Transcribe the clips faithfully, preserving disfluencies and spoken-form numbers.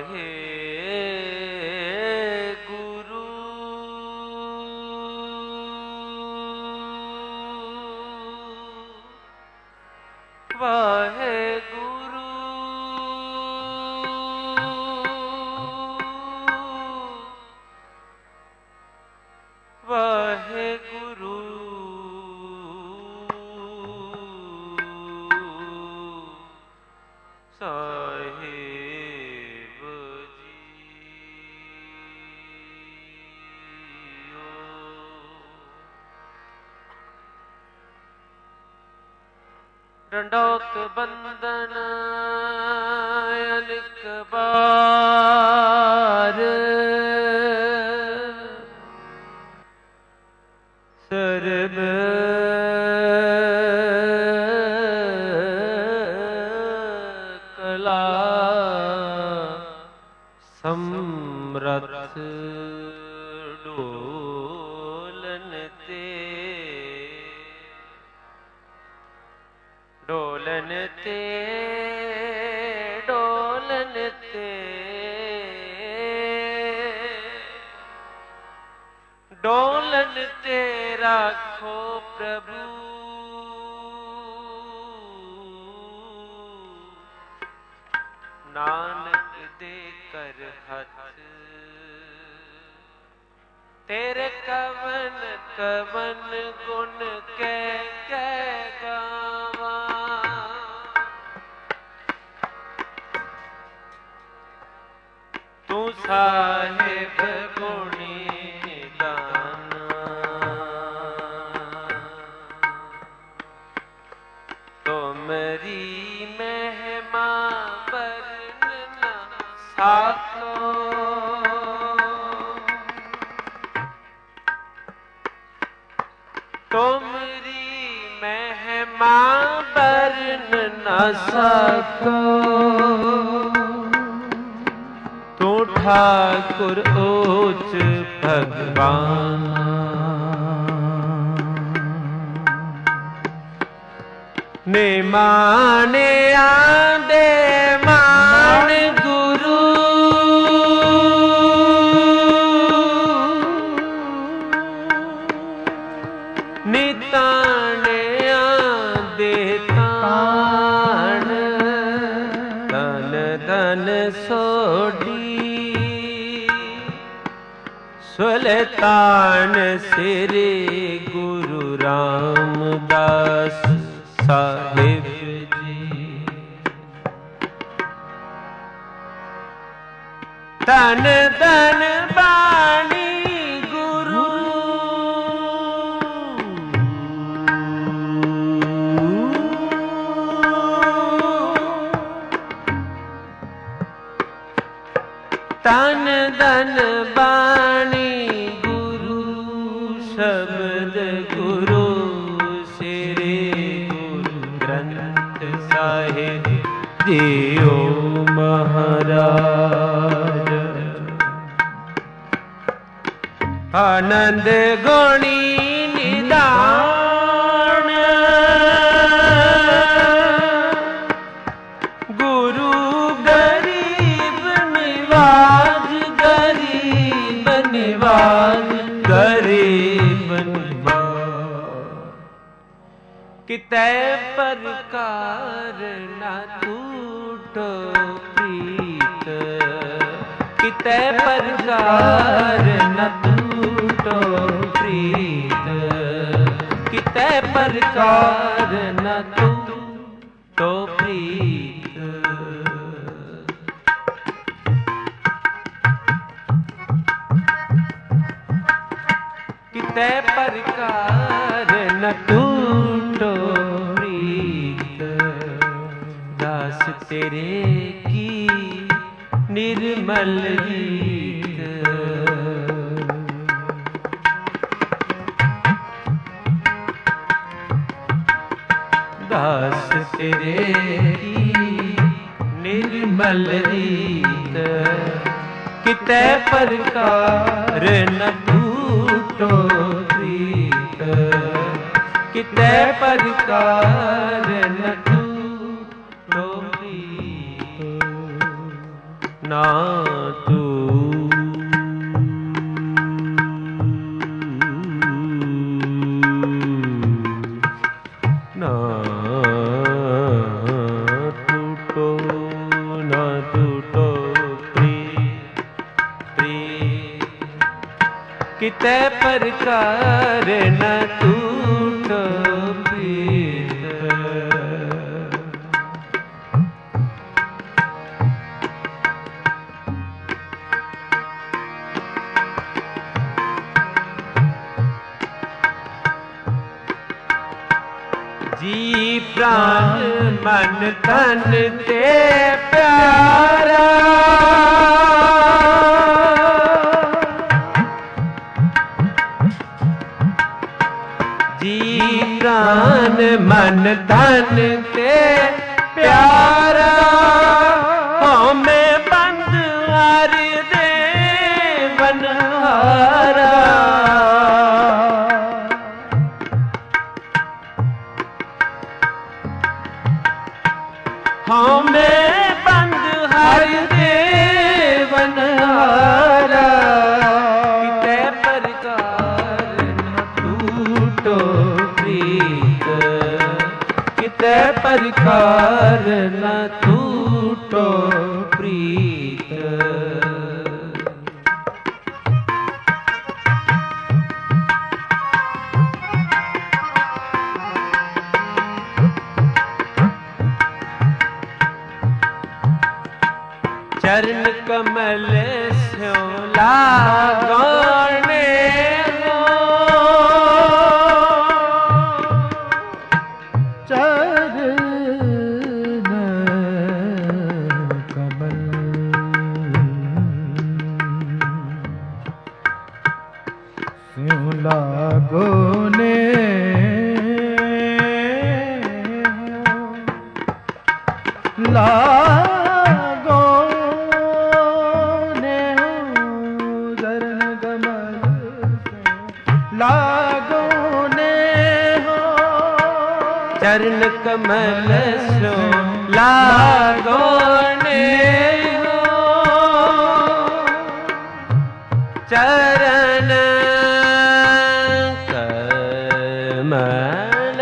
वाहे गुरु वाहे गुरु वाहे गुरु साहिब जियो। दंडोत बंदन अनेक बार सर्व कला समरथ डोलन ते डोलन ते डोलन ते डोलन ते राखो प्रभु नानक दे कर हथ तेरे कवन कवन गुण कै कै गावा। तू साहिब गुणी दाना तुमरी महिमा वर्णना साको। तुमरी महिमा वर्णना साको। तू ठाकुर ऊच भगवान निमाने आंदे मान गुरु निताने आंदे तान धन धन सोडी सुल्तान श्री गुरु रामदास साहिब जी। धन धन बाणी गुरु धन धन बाणी गुरु शब्द गुरु श्री गुरु ग्रंथ साहिब जियो महाराज। आनंद गुणी निदान गुरु गरीब निवाज गरीब निवाज गरीब निवाज। कितै प्रकार न टूटो प्रीत कितै प्रकार न टूटो प्रीत कितै प्रकार न टूटो प्रीत। कितै प्रकार न टूटो प्रीत दास तेरे की निर्मल गीत। दास तेरे की निर्मल गीत कितै प्रकार न टूटो प्रीत कितै प्रकार न टूटो प्रीत। ना तू ना टूटो ना टूटो प्रीत प्रीत किते प्रकार न टूटो प्रीत जी प्राण मन तन ते प्यारा जी प्राण मन तन ते प्यारा हमें बंद हर दे बनहारा हमें बंद हर देवनहारा किते प्रकार न टूटो प्रीत किते प्रकार न टूटो प्रीत चरण कमल स्यों लागोने हो चरण कमल स्यों लागोने ला लागोने हो चरण कमल सो लागोने हो चरण कमल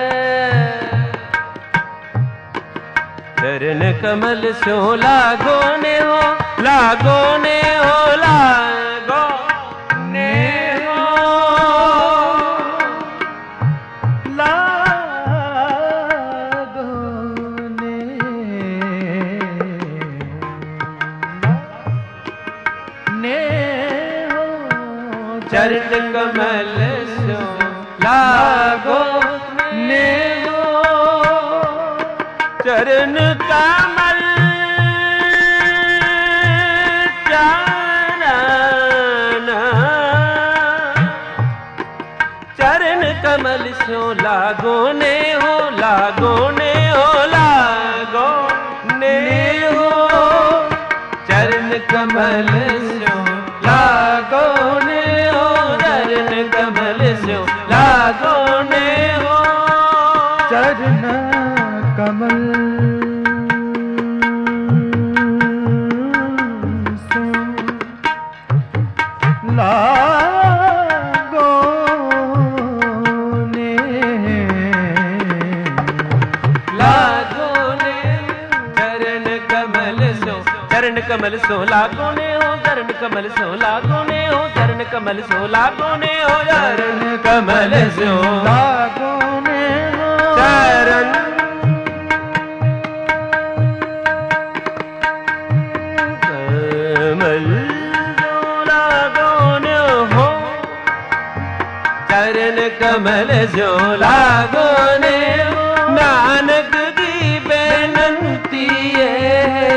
चरण कमल सो लागोने हो लागोने हो लागोने चरण कमल सो लागो ने हो चरण कमल चरण चरण कमल सो लागो ने हो लागो ने हो लागो ने हो चरण कमल सो लागो ने चरण कमल सो लागोने हो चरण कमल सो लागोने लागोने चरण कमल सो चरण कमल सो लागोने हो चरण कमल सो लागोने हो चरण कमल सो लागोने हो चरण कमल सो लागोने हो चरण कमल सो लागोने हो चरण कमल सो लागोने हो नानक की बेनंती है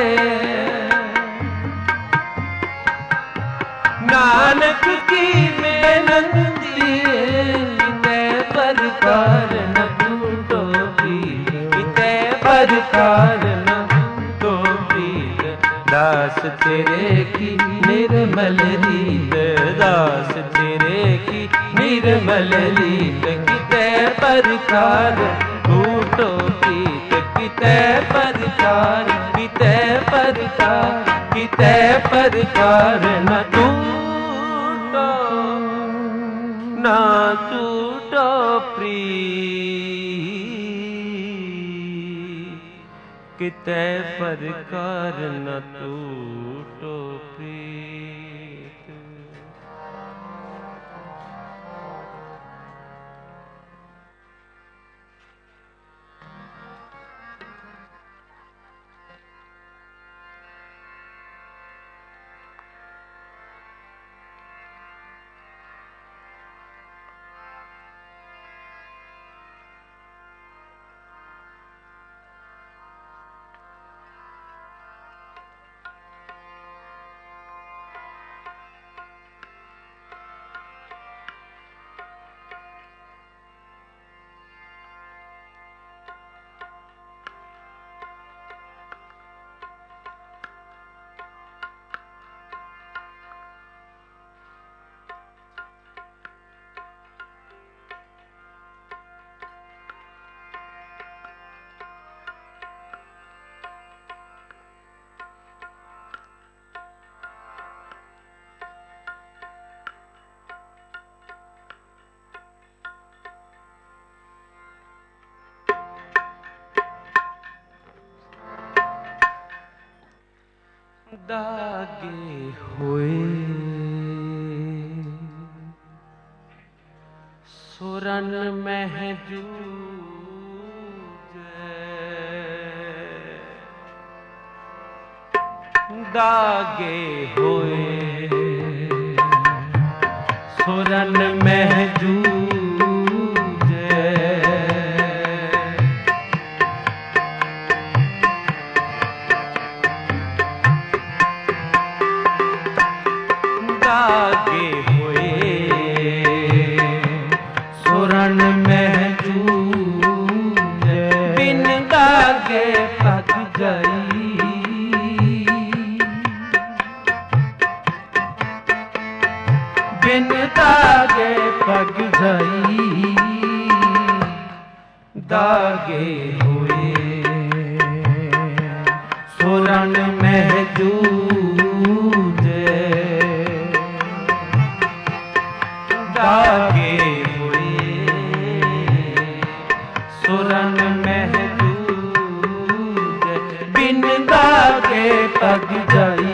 नानक की बेनंती किते प्रकार न टूटो प्रीत किते प्रकार न टूटो प्रीत दास तेरे की निर्मल रीत दास तेरे की निर्मल रीत किते प्रकार टूटो प्रीत किते प्रकार किते प्रकार किते प्रकार न टूटो न टूटो प्रीत कितै प्रकार न टूटो प्रीत। दागे हुए सुरन महजूज दागे हुए सुरन महजूज दागे हुए सुरन महजूज बिन दागे पक गई बिन दागे पक गई दागे हुए सुरन महजूज दागे हुए सुरन महजूज बिन दागे पग जाई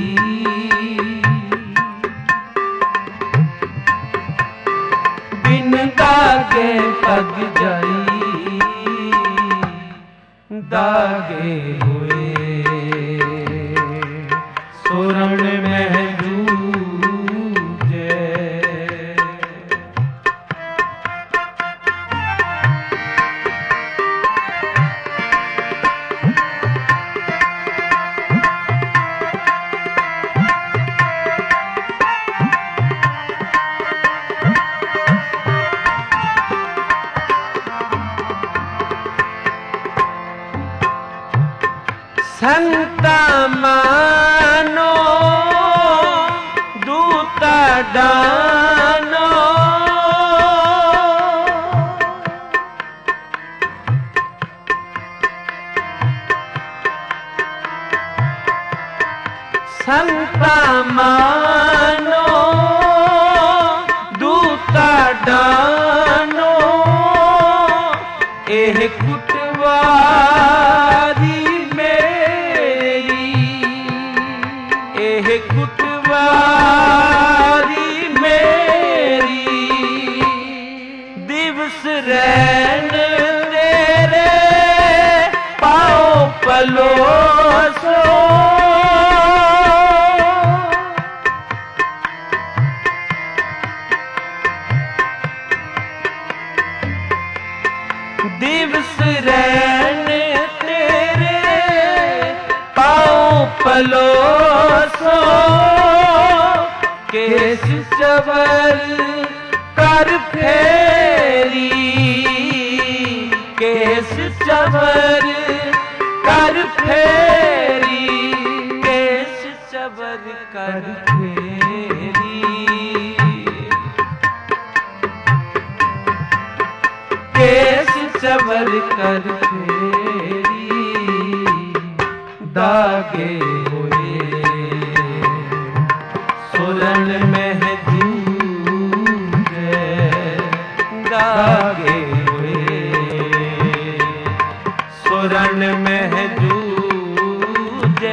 बिन दागे पग जाई दागे हुए सुरन महजूज संता मानो दूता डानो संता मानो दूता डानो एह कुटवारी कुटवारी मेरी दिवस रैन तेरे पाओ पलोसो दिवस रैन तेरे पाओ पलोसो केस चवर कर फेरी केस चवर कर फेरी केस चवर कर फेरी केस चवर कर फेरी दागे हुए शरण में जूझे दागे हुए, शरण में जूझे।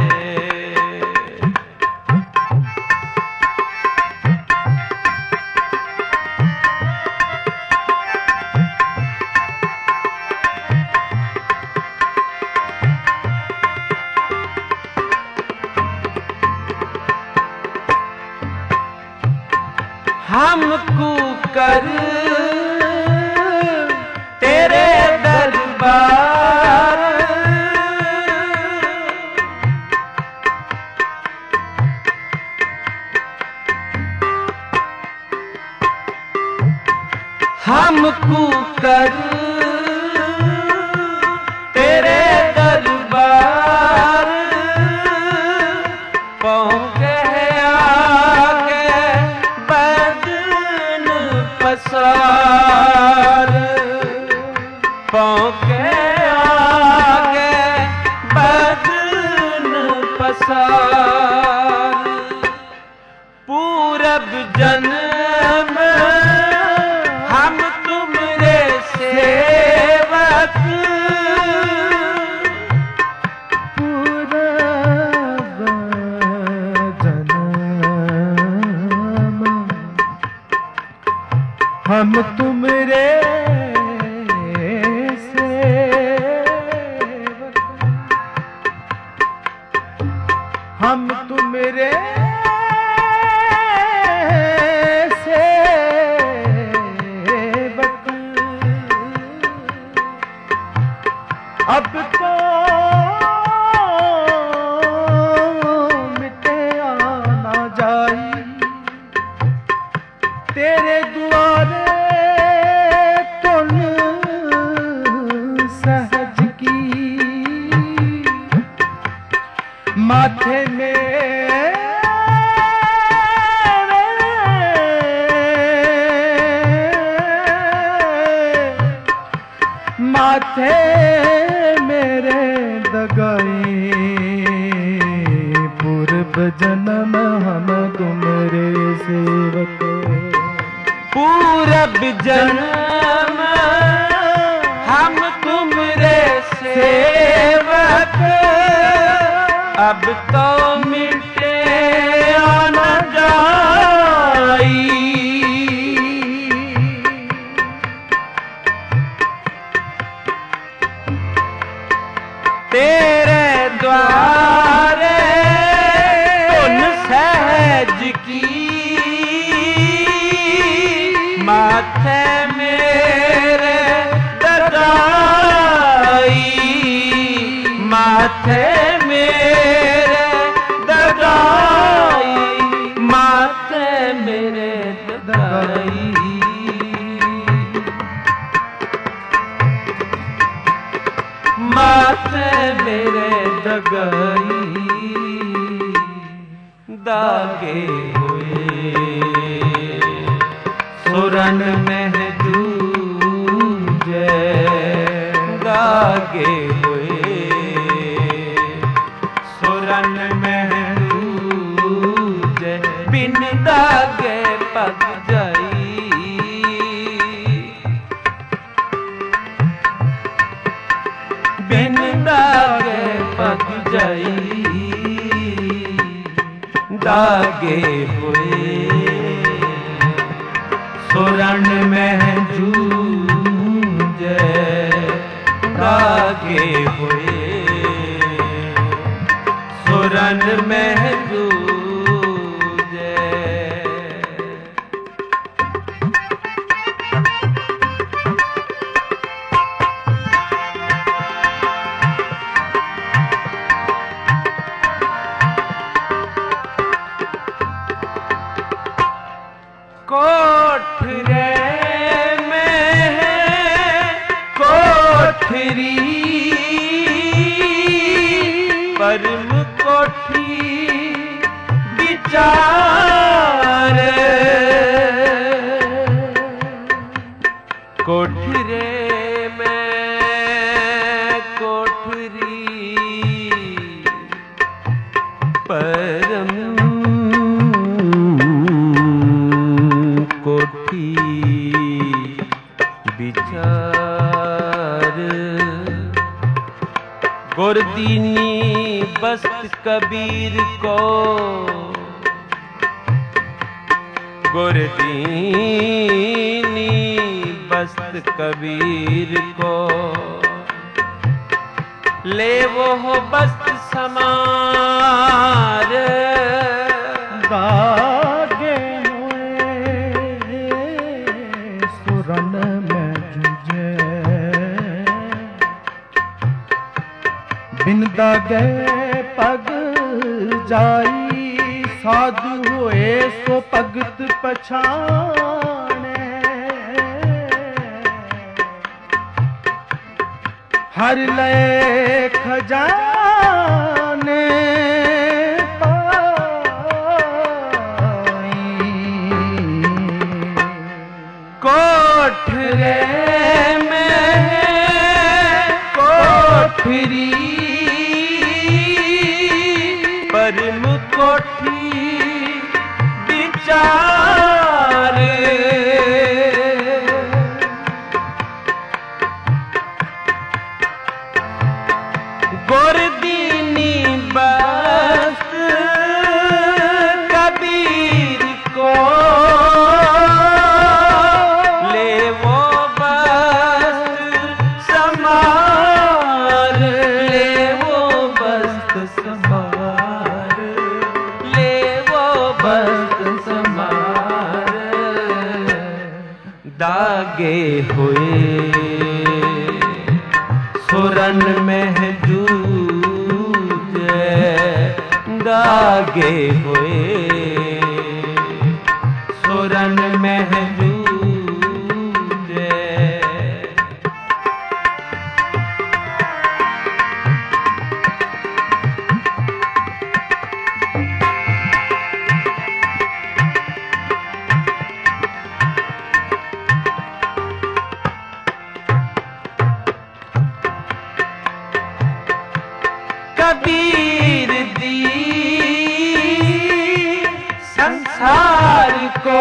हमको कर तेरे दरबार, हमको कर तेरे दरबार, पहुँचे आगे बदन पसार, पहुँचे आगे बदन पसार। पूरब जन्म हम तुमरे सेवक, पूरब जन्म हम तुमरे सेवक, हम तुमरे सेवक। अब तो मिटे आना जाई तेरे द्वारे तुल सहज की, माथे में माथे मेरे दगाई, पूर्व जन्म हम तुमरे सेवक। पूरब जन्म हम तुमरे सेवक, अब तो मिटे आना जाई। तेरे द्वारे तुन सहज की, माथे मेरे दगाई, माथे मेरे दगाई, माथे मेरे दगाई। माथे मेरे दगाई, दागे हुए सुरन में जूझे दागे हुए, सुरन में जूझे बिन दागे पग जाई, बिन दागे पग जाई, दागे हुए सुरन में जूझे दागे हुए, सुरन में जूझे। कोठरे में कोठरी परम कोठी विचार, कोठरे में कोठरी परम बस्त कबीर को, गुरदीनी बस्त कबीर को, ले वो हो बस्त समार, दागे हुए सुरन में जूझे, बिन दागे पग जाई, साधु हुए सो भगत पछाने, हर लय खजाने पाई, कोठरे में कोठरी, परम कोठी विचार, गुरदीनी बस्त कबीर को, ले वो बस्त समार, ले वो बस्त समार, ले वो बस्त समार, दागे हुए सुरन में जूझे, दागे हुए सुरन में जूझे, कबीर दी संसार को,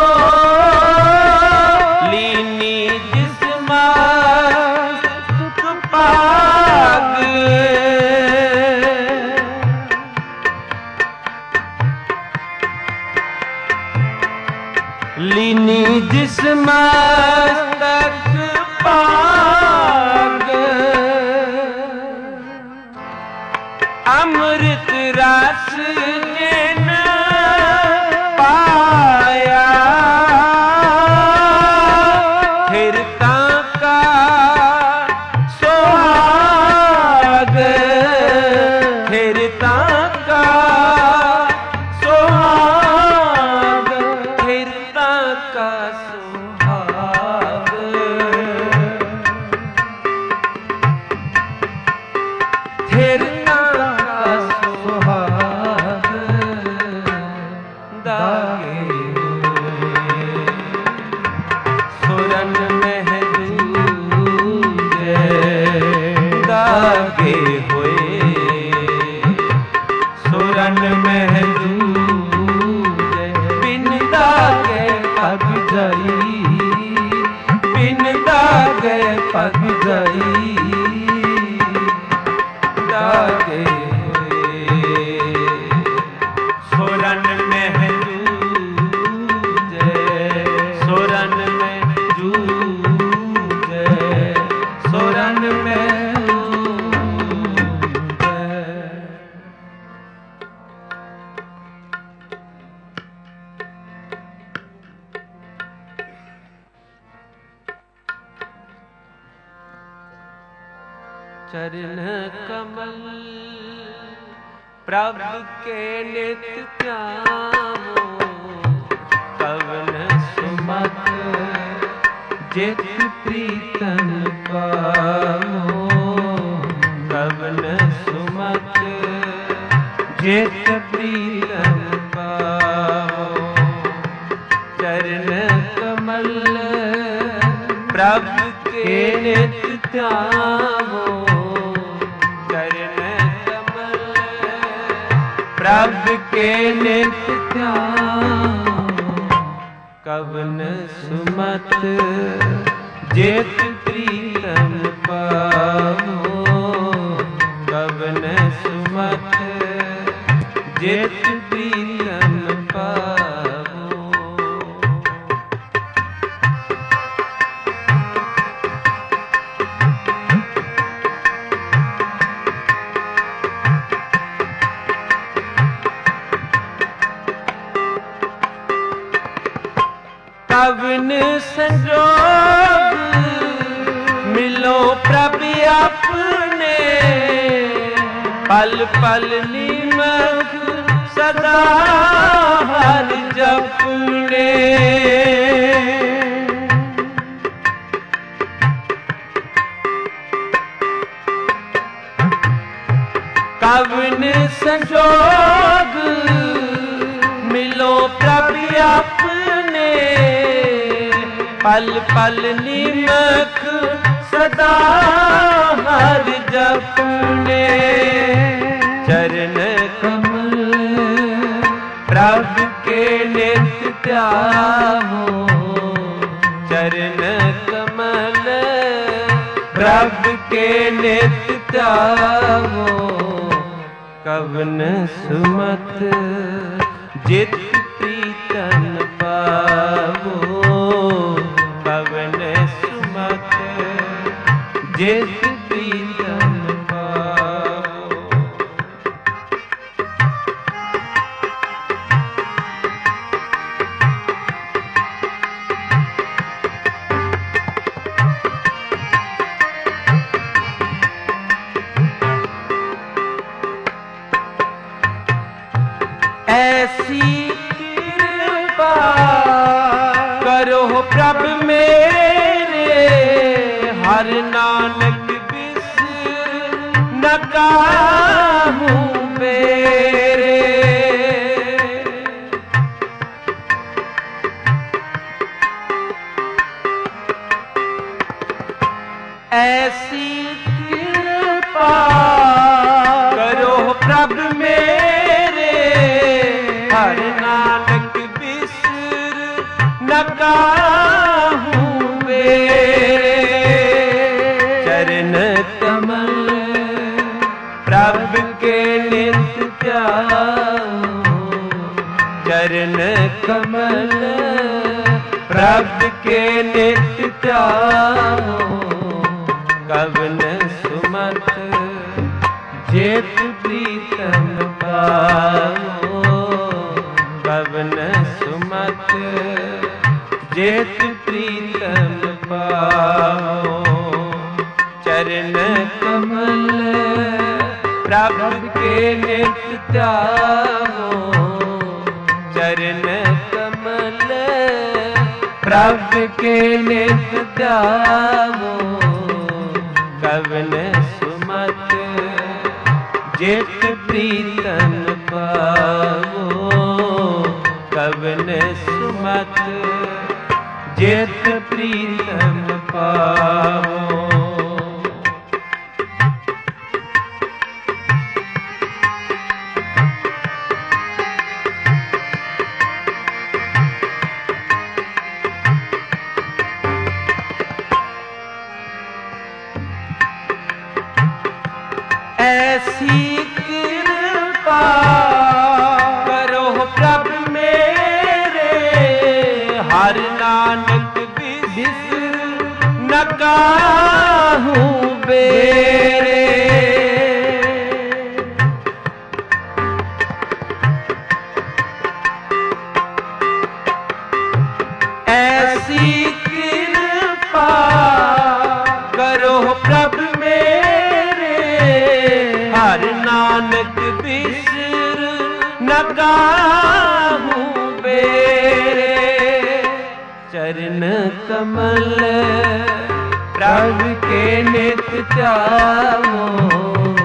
लीनी जिस्मत पाग, लीनी जिस्मत पाग, अमृत रस जिन पाया, फिरता का सुहाग, फिरता का सुहाग, फिरता का सुहाग, फिरता दागे हुए सुरन में जूझे, बिन दागे पग जाई, बिन दागे पग जाई, दागे हुए सुरन में जूझे, सुरन में जूझे, सुरन में चरण कमल प्रभु के नित्य ध्यानो, कवन सुमत जित प्रीतम पावो, कवन सुमत जित प्रीतम पावो, चरण कमल प्रभु के नित्य ध्यानो, प्रभु के नित्य ध्यान, कवन सुमत जित प्रीतम पावो, कवन सुमत कवन संजोग मिलो प्रभु अपने, पल पल निमक सदा हर जपने। कवन संजोग मिलो प्रभु अपने, पल पल निमक सदा हर जपने। चरण कमल प्रभु के नित्य ध्यावो, चरण कमल प्रभु के नित्य ध्यावो। कवन सुमत जित प्रीतन पावो, कवन सुमत जित प्रीतन पावो। ऐसी कृपा करो प्रभु मेरे, हर नानक बिसर न काहू मेरे। ऐसी कृपा करो प्रभु मेरे, हर नानक बिसर न काहू मेरे। चरण कमल प्रभु के नित्य ध्यावो, चरण कमल प्रभु के नित्य ध्यावो। कवन सुमत जित प्रीतम पावो, कवन सुमत जित प्रीतम पावो। चरण कमल प्रभु के नित्य ध्यावो, चरण कमल प्रभु के नित्य ध्यावो। कवन सुमत जित प्रीतन पावो, कवन सुमत जित प्रीतम पावो। ऐसी कृपा करो प्रभु मेरे, हर नानक बिसर न काहू मेरे। ऐसी कृपा करो प्रभु मेरे, हर नानक बिसर न काहू मेरे। चरण कमल प्रभु के नित्य ध्यावो,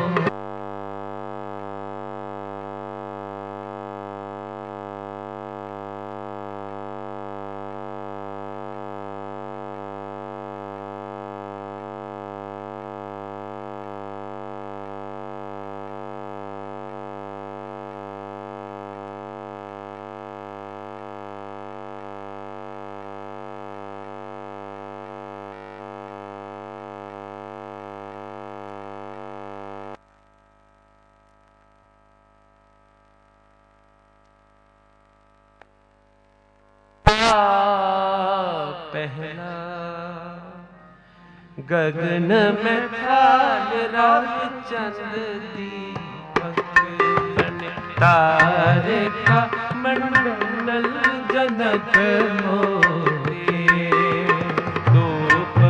पहला गगन में थाल रात चंद दीपक बने, तारे का मंडल जनक मोर।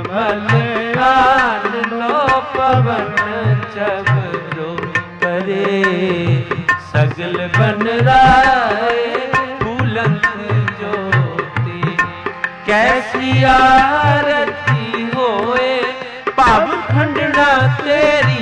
ਕਮਲ ਆਨੰਦੋ ਪਵਨ ਚਬਰੋ ਕਰੇ ਸਗਲ ਬਨ ਰਾਏ ਫੂਲੰਤ ਜੋਤੀ ਕੈਸੀ ਆਰਤੀ ਹੋਏ ਭਵ ਖੰਡਣਾ ਤੇਰੀ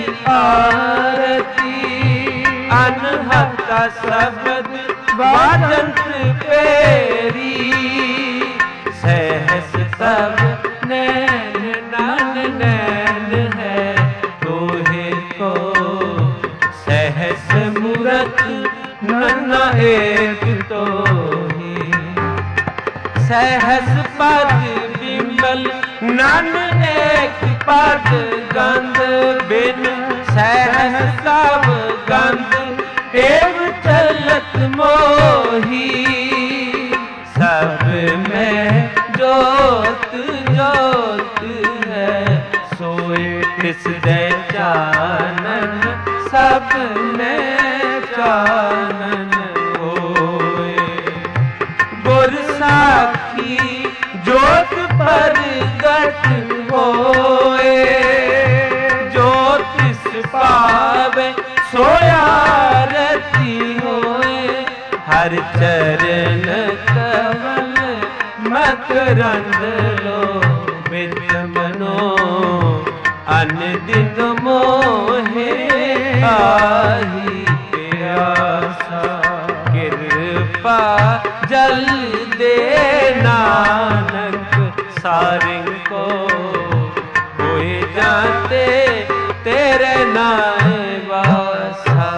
ਆਰਤੀ ਅਨਹਤਾ ਸ਼ਬਦ ਵਾਜੰਤ ਪੇਰੀ ਸਹਿਸ ਤਬ ਨੈਣ ਨਨ ਨੈਣ ਹੈ ਤੋਹੇ ਕੋ ਸਹਿਸ ਮੂਰਤ ਨਨ ਏਕ ਤੋਹੀ ਸਹਿਸ ਪਦ ਬਿੰਬਲ ਨਨ ਏਕ ਪਦ ਗੰਧ ਬਿਨ ਸਹਿਸ ਸਭ ਗੰਧ ਏਵ ਚਲਤ ਮੋਹੀ ਸਭ ਮੈਂ ਜੋਤ ਜੋਤ ਹੈ ਸੋਏ ਤਿਸ ਦੇ ਚਾਨਨ ਸਭ ਮੈਂ ਚਾਨਨ ਹੋਏ ਗੁਰ ਸਾਖੀ ਜੋਤ ਪ੍ਰਗਟ ਹੋਏ ਜੋ ਤਿਸ ਪਾਵੇ ਸੋਇਆ ਰਤੀ ਹੋਏ ਹਰ ਚਰਨ ਕਮਲ ਮਕਰੰਦ ਲੋ ਬਿਦ ਮਨੋ ਅਨ ਦਿਨ ਮੋਹੇ ਆਹੀ ਪਿਆਸਾ ਕਿਰਪਾ ਜਲ ਦੇ ਨਾਨਕ ਸਾਰਿੰਗ ਕੋ ਹੋਏ ਜਾਂਦੇ ਤੇਰੇ ਨਾਮ ਵਾਸਾ।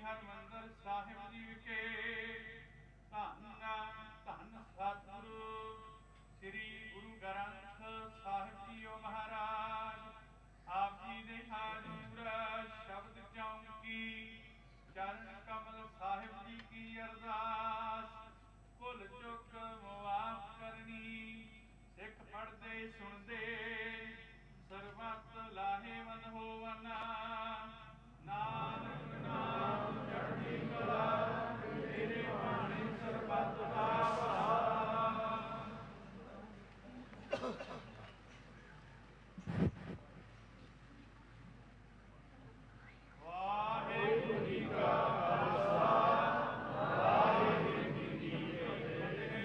ਹਰਿਮੰਦਰ ਸਾਹਿਬ ਜੀ ਵਿਖੇ ਧੰਨ ਧੰਨ ਸਤਿਗੁਰੂ ਸ੍ਰੀ ਗੁਰੂ ਗ੍ਰੰਥ ਸਾਹਿਬ ਜੀਓ ਮਹਾਰਾਜ ਆਪ ਜੀ ਦੇ ਹਾਜ਼ੂਰ ਸ਼ਬਦ ਚੌਂਕੀ ਚਰਨ ਕਮਲ ਸਾਹਿਬ ਜੀ ਕੀ ਅਰਦਾਸ ਭੁੱਲ ਚੁੱਕ ਮੁਆਫ ਕਰਨੀ ਸਿੱਖ ਪੜ੍ਹਦੇ ਸੁਣਦੇ ਸਰਬੱਤ ਲਾਹੇਵੰਦ ਹੋਵਨ ਨਾਨਕ ਨਾਮ ਚੜ੍ਹਦੀ ਕਲਾ ਤੇਰੇ ਬਾਣੀ ਸਰਬੱਤ ਦਾ ਭਲਾ। ਵਾਹਿਗੁਰੂ ਜੀ ਕਾ ਖਾਲਸਾ ਵਾਹਿਗੁਰੂ ਜੀ ਕੀ ਫਤਿਹ।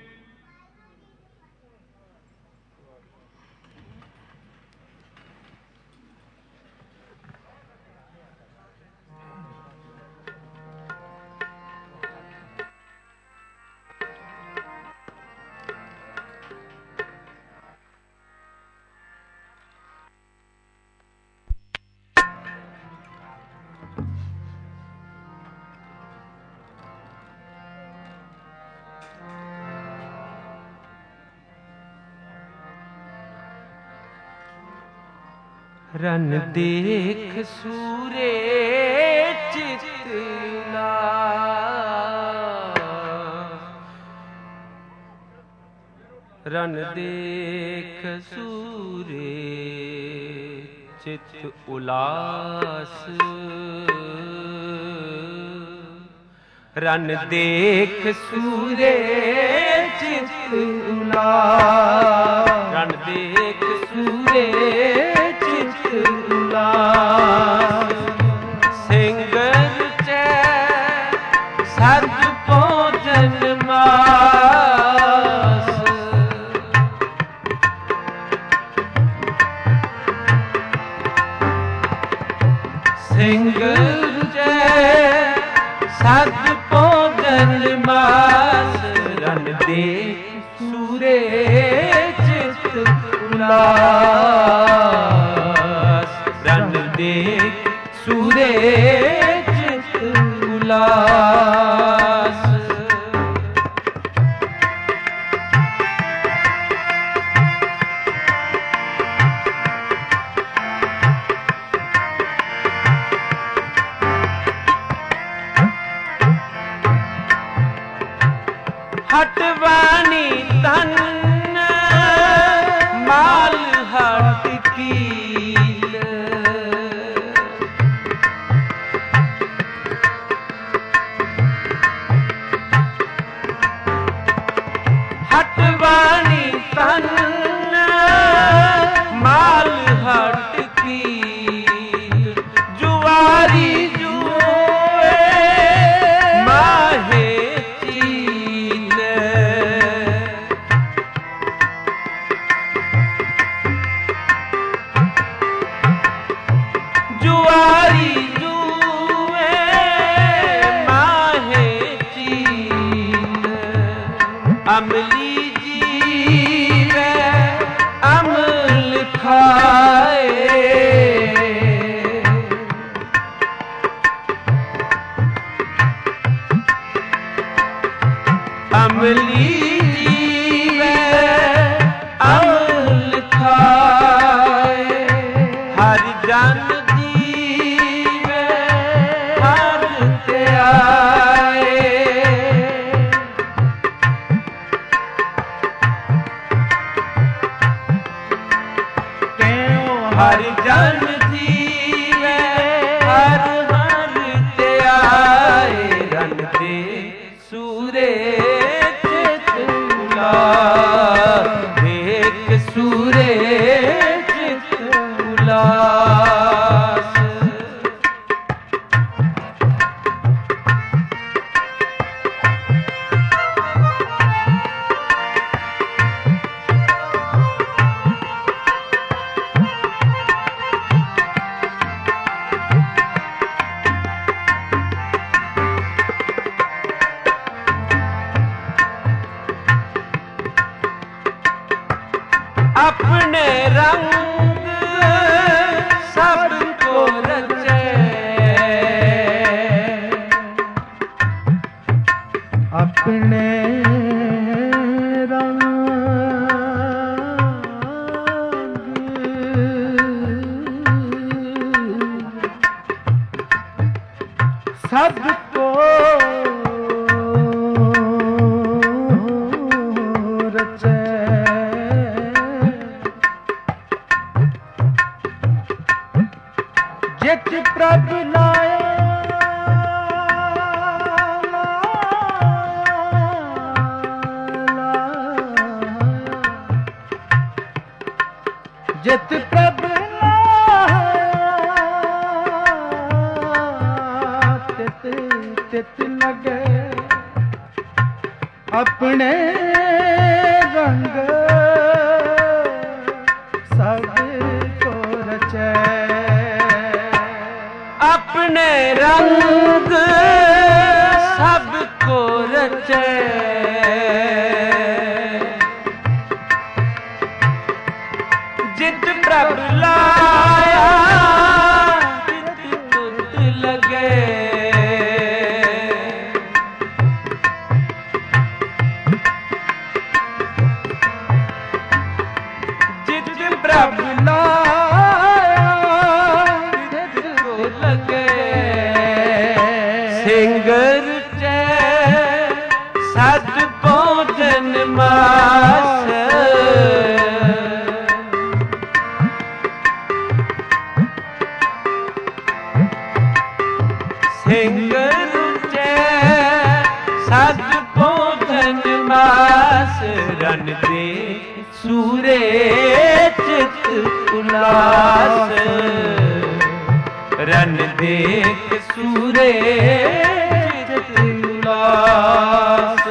ਰਨ ਦੇਖ ਸੂਰੇ ਚਿਤਲਾ ਰਨ ਦੇਖ ਸੂਰੇ ਚਿਤ ਉਲਾਸ ਰਨ ਦੇਖ ਸੂਰੇ ਚਿਤ ਉਲਾਸ ਰਨ ਦੇਖ ਸੂਰੇ ਸਿੰਘ ਰਚੈ ਸਤ ਭੋਜਨ ਮਾਸ ਸਿੰਘ ਰਚੈ ਸਤ ਭੋਜਨ ਮਾਸ ਰਨ ਦੇ ਸੂਰੇ ਚਿਤ ਉਲਾਸ ਦੇ ਸੂਰੇ ਚਿਤ ਉਲਾਸ ਹਟਵਾਨੀ ਤਨ ਮਾਲ ਹਟ ਕੀਲ ਹਟਵਾਨੀ ਤਨ ਮਾਲ ਹਟ ਕੀਲ ਜੁਆਰੀ ਜੂਏ ਮਾਹੇ ਚੀਲ ਜੁਆਰੀ ਜੂਏ ਮਾਹੇ ਚੀਲ ਅਮਲੀ ਜੀਵੇ ਅਮਲ ਖਾਏ ਅਮਲੀ ਜੀਵੇ ਅਮਲ ਖਾਏ ਹਰ ਜਨ ਜੀਵੇ ਹਰ ਧਿਆਏ ਹਰ ਜਨ ਜੀਵੇ ਹਰ ਹਰ ਧਿਆਏ ਰਨ ਦੇ ਸੂਰੇ ਚਿਤ ਉਲਾਸ ਦੇਖ ਸੂਰੇ ਚਿਤ ਉਲਾਸ ਆਪਣੇ ਰੰਗ ਸਭ ਕੋ ਰਚੈ ਜਿਤ ਪ੍ਰਭ ਲਾਇਆ ਜਿਤ ਪ੍ਰਭ ਲਾਇਆ ਤਿਤ ਤਿਤ ਲਗੇ ਆਪਣੇ ਰੰਗ ਸਭ ਕੋ ਰਚੈ ਆਪਣੇ ਰੰਗ ਸਭ ਕੋ ਰਚੈ ਜਿਤ ਪ੍ਰਭ ਲਾਇਆ ਤਿਤ ਤੁਤ ਲਗੇ ਜਿਤ ਪ੍ਰਭ ਲਾਇਆ ਤਿਤ ਤੁਤ ਲਗੇ ਸਿੰਗਰ ਚੈ ਸਤ ਭੋਜਨ ਮਾਸ ਸਿੰਗਰ ਚੈ ਸਤ ਭੋਜਨ ਮਾਸ ਰਨ ਦੇ ਸੂਰੇ ਚਿਤ ਉਲਾਸ ਰਨ ਦੇਖ ਸੂਰੇ ਚਿਤ ਉਲਾਸ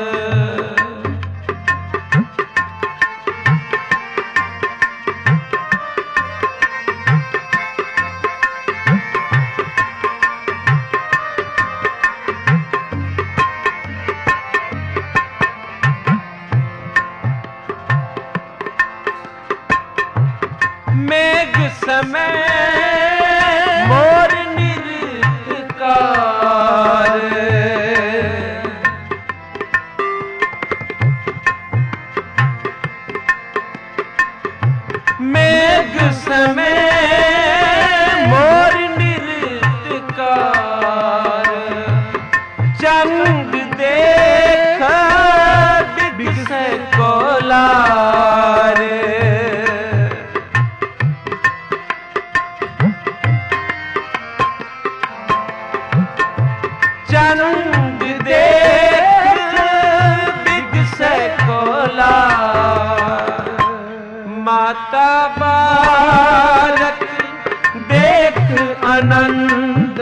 ਮੇਘ ਸਮੈ ਮੋਰ ਨਿਰਤਕਾਰ ਮੇਘ ਸਮੈ ਮੋਰ ਨਿਰਤਕਾਰ ਚੰਦ ਦੇਖ ਬਿਗਸੈ ਕੋਲਾਰ ਚੰਦ ਦੇਖ ਬਿਗਸੈ ਕੋਲਾਰ ਮਾਤਾ ਬਾਲਕ ਦੇਖ ਆਨੰਦ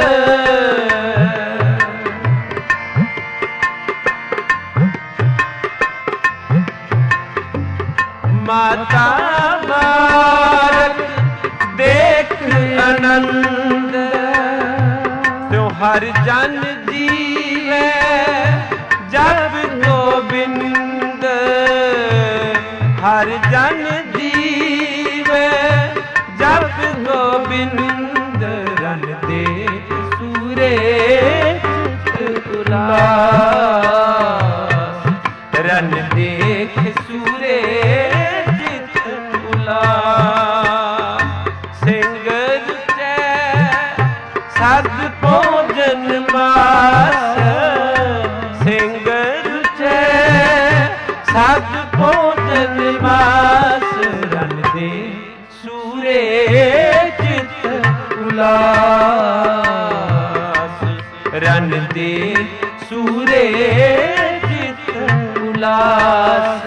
ਮਾਤਾ ਬਾਲਕ ਦੇਖ ਆਨੰਦ ਤਿਉ ਹਰ ਜਨ ਜੀਵੈ ਜਪ ਗੋਬਿੰਦ ਹਰ ਜਨ ਜੀਵੈ ਜਪ ਗੋਬਿੰਦ ਰਨ ਦੇ ਸੂਰੇ ਚਿਤ ਉਲਾਸ ਰਨ ਦੇਖ ਸੂਰੇ ਚਿਤ ਉਲਾਸ ਸਿੰਗਰ ਚੈ ਸਦ ਭੋਜਨ ਮਾਸ ਸਿੰਗਰ ਚੈ ਸਦ ਭੋਜਨ ਮਾਸ ਰਨ ਦੇ ਸੂਰੇ ਚਿਤ ਉਲਾਸ ਰਨ ਦੇ ਸੂਰੇ ਚਿਤ ਉਲਾਸ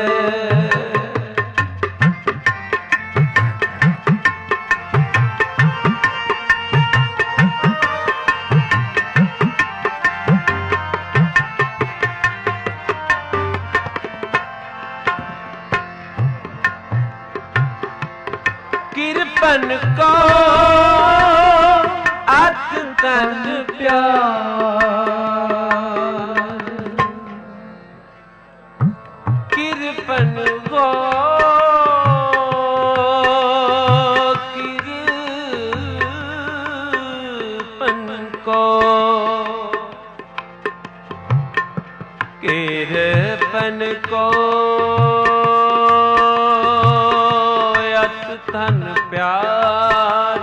ਕਿਰਪਨ ਕੋ ਅਤ ਤਨ ਪਿਆਰ ਕਿਰਪਨ ਕੋ ਕਿਰਪਨ ਕੋ कीर्तन को अत धन प्यार,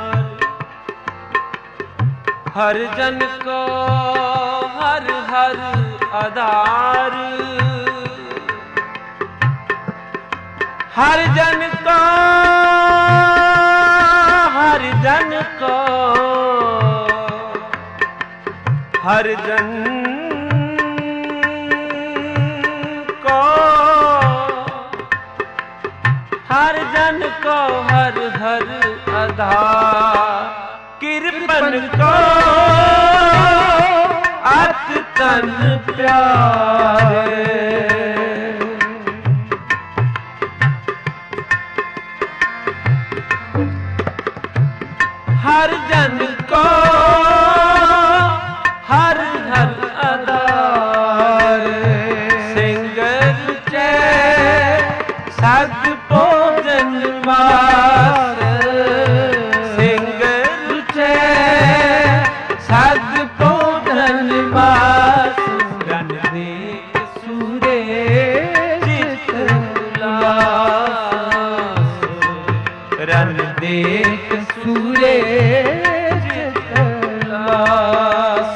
हर जन को हर हर आधार, हर जन को हर जन को हर जन को हर जन को हर हर आधार, कृपन को अत तन प्यारे। हर जन को हर हर आधार, सिंगर चे सद भोजन मार, सिंगर चे सद भोजन मार, रन देख सूरे चित उल्लास, रन देख सूरे चित उल्लास।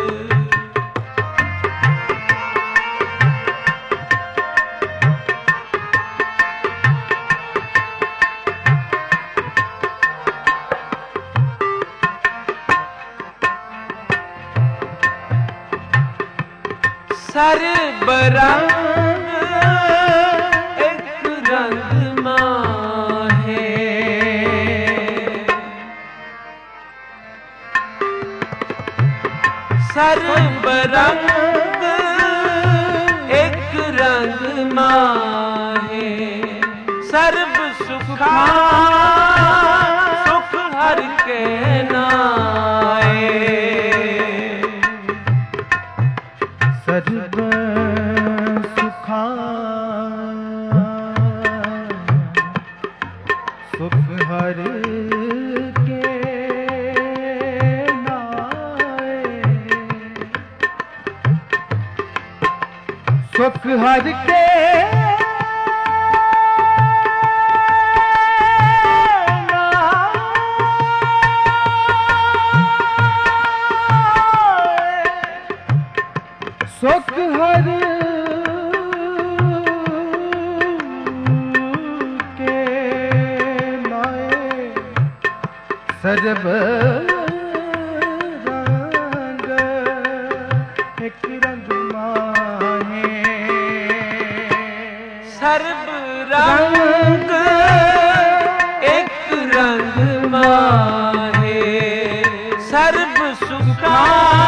सर्ब रंग एक रंग माहे, सर्ब रंग एक रंग माहे, सर्ब सुखा सुख हर के नाए, सर्ब सुखा सुख हर के नाए, सुख हर के सुख हर के नाए, सर्ब रंग एक रंग माहे, सर्ब रंग एक रंग माहे, सर्ब सुखा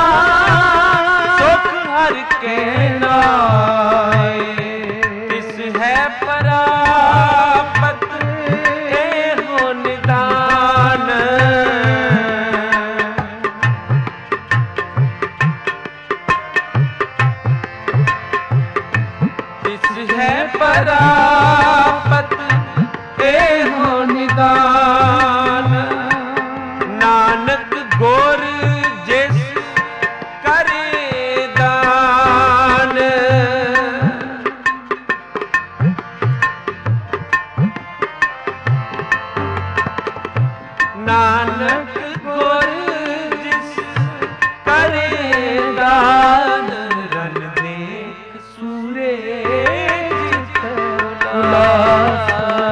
सुख हर के नाए, तिस है परापत एहो निदान, तिस है परापत एहो निदान, नानक गोर जिस करे दान, नानक गोर जिस करे दान, रन देख सूरे चित उल्लास,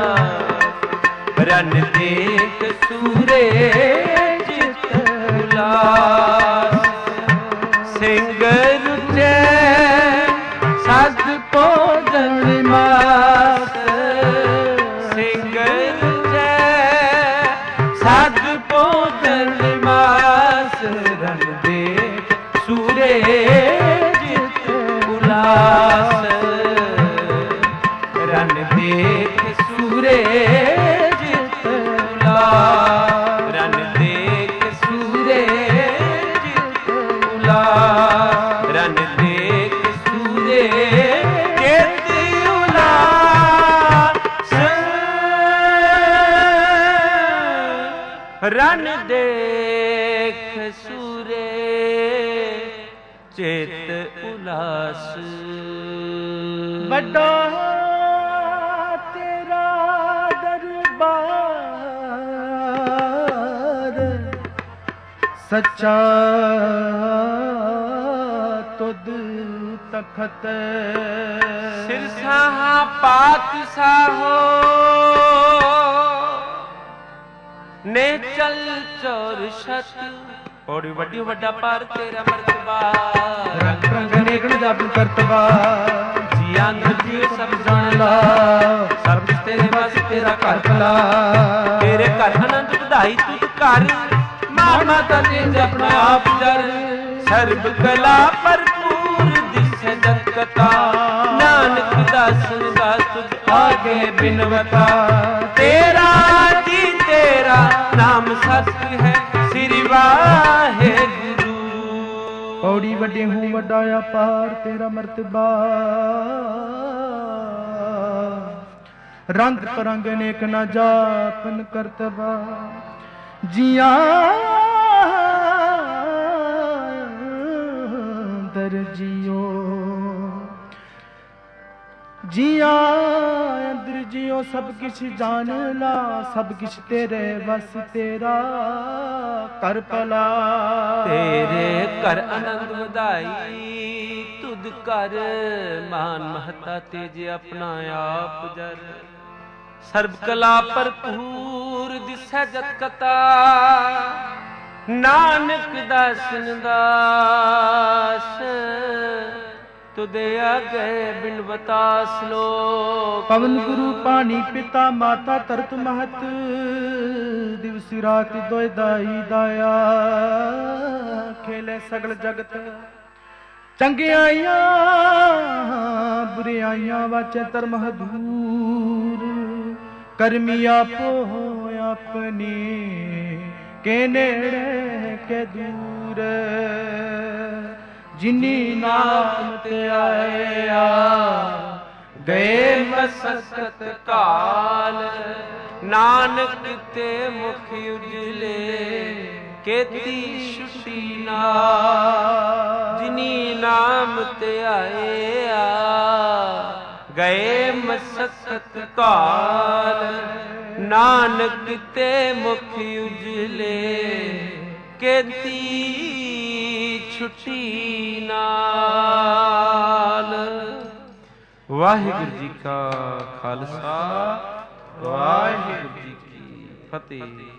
रन देख सूरे चित उल्लास, सिंगर चे सद भोजन मास, सिंगर चे सद भोजन मास, रन देख सूरे चित उल्लास, रन देख सूरे चित उल्लास, रन देख सूरे चित उल्लास, रन देख सूरे चित उल्लास, रन देख सूरे चित उल्लास। ਵੱਡਾ ਤੇਰਾ ਦਰਬਾਰ, ਸੱਚਾ ਤੁਧ ਤਖਤ। ਸਿਰਸਾਹਾ ਪਾਤਸ਼ਾਹੋ ਨੇ ਚਲ ਚੋਰ ਛਤ। ਔੜੀ ਵੱਡੀ ਵੱਡਾ ਪਰ ਤੇਰਾ ਮਰਤਬਾ, ਰੰਗ ਰੰਗ ਅਨੇਕ ਜਪ ਕਰਤਬਾ। ਜੀਆਂ ਜੀ ਸਭ ਜਾਣ ਲਾ, ਸਭ ਤੇਰੇ ਬਸ ਤੇਰਾ ਘਰ ਭਲਾ। ਤੇਰੇ ਘਰ ਆਨੰਦ ਵਧਾਈ ਤੁਧ ਘਰ, ਮਾਂ ਮਾਤਾ ਜੀ ਆਪਣਾ ਆਪ ਜਰ। ਸਰਬ ਕਲਾ ਭਰਪੂਰ ਦਿਸੈ ਜਤ ਕਥਾ, ਨਾਨਕ ਦਾਸਨ ਦਾਸ ਤੁਧ ਆਗੇ ਬਿਨਵਤਾ। ਤੇਰਾ ਜੀ ਤੇਰਾ ਨਾਮ ਸਤ ਹੈ, ਸ੍ਰੀ ਵਾਹਿਗੁਰੂ। ਪੌੜੀ ਵੱਡੇ ਹੂੰ ਵੱਡਾ ਅਪਾਰ ਤੇਰਾ ਮਰਤਬਾ, ਰੰਗ ਪਰੰਗ ਅਨੇਕ ਨਾ ਜਾਪਨ ਕਰਤਬਾ। ਜੀਆਂ ਦਰ ਜੀਓ, ਜੀਆਂ ਅੰਦਰ ਜੀਓ ਸਭ ਕਿਛ ਜਾਣ ਲਾ। ਸਭ ਕਿਛ ਤੇਰੇ ਵਸ ਤੇਰਾ ਕਰ ਭਲਾ। ਤੇਰੇ ਘਰ ਆਨੰਦ ਵਧਾਈ ਤੁਧ ਘਰ, ਮਾਨ ਮਹਤਾ ਤੇਜ ਆਪਣਾ ਆਪ ਜਰ। ਸਰਬ ਕਲਾ ਭਰਪੂਰ ਦਿਸੈ ਜਤ ਕਥਾ, ਨਾਨਕ ਦਾਸਨ ਦਾਸ ਤੁਧ ਆਗੇ ਬਿਨਵਤਾ। ਸ਼ਲੋਕ। ਪਵਨ ਗੁਰੂ ਪਾਣੀ ਪਿਤਾ ਮਾਤਾ ਧਰਤ ਮਹਤ, ਦਿਵਸ ਰਾਤ ਦੋਇ ਦਾਈ ਦਾਇਆ। ਖੇਲੇ ਸਗਲ ਜਗਤ ਚੰਗਿਆਈਆਂ, ਬੁਰਿਆਈਆਂ ਵਾਚੇ ਧਰਮ ਹਦੂਰ। ਕਰਮੀ ਆਪੋ ਆਪਣੀ, ਕੇ ਨੇੜੇ ਕੇ ਦੂਰ। ਜਿਨੀ ਨਾਮ ਤੇ ਆਇਆ, ਗਏ ਮਸਕਤ ਕਾਲ। ਨਾਨਕ ਤੇ ਮੁਖ ਉਜਲੇ, ਕੀਤੀ ਛੁਟੀ ਨਾਲ। ਜਿਨੀ ਨਾਮ ਤੇ ਆਇਆ, ਗਏ ਮਸਕਤ ਕਾਲ। ਨਾਨਕ ਤੇ ਮੁਖ ਉਜਲੇ, ਕੀਤੀ ਛੁਟੀ ਨਾਲ। ਵਾਹਿਗੁਰੂ ਜੀ ਕਾ ਖਾਲਸਾ, ਵਾਹਿਗੁਰੂ ਜੀ ਕੀ ਫਤਿਹ।